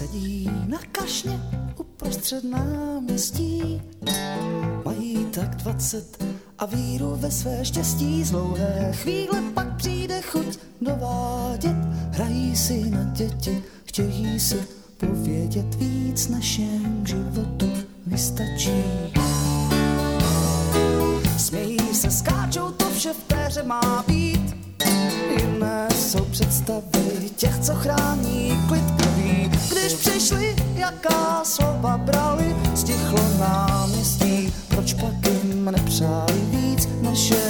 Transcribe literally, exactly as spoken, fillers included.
sedí na kašně uprostřed náměstí. Mají tak dvacet a víru ve své štěstí. Z dlouhé chvíle pak přijde chuť dovádět. Hrají si na děti, chtějí si povědět víc, než jen k životu vystačí. Smějí se, skáčou, to vše v té hře má být. Jiné jsou představy těch, co chrání klid krví. Když přišli, jaká slova brali, stichlo náměstí. Proč pak jim nepřáli víc, než je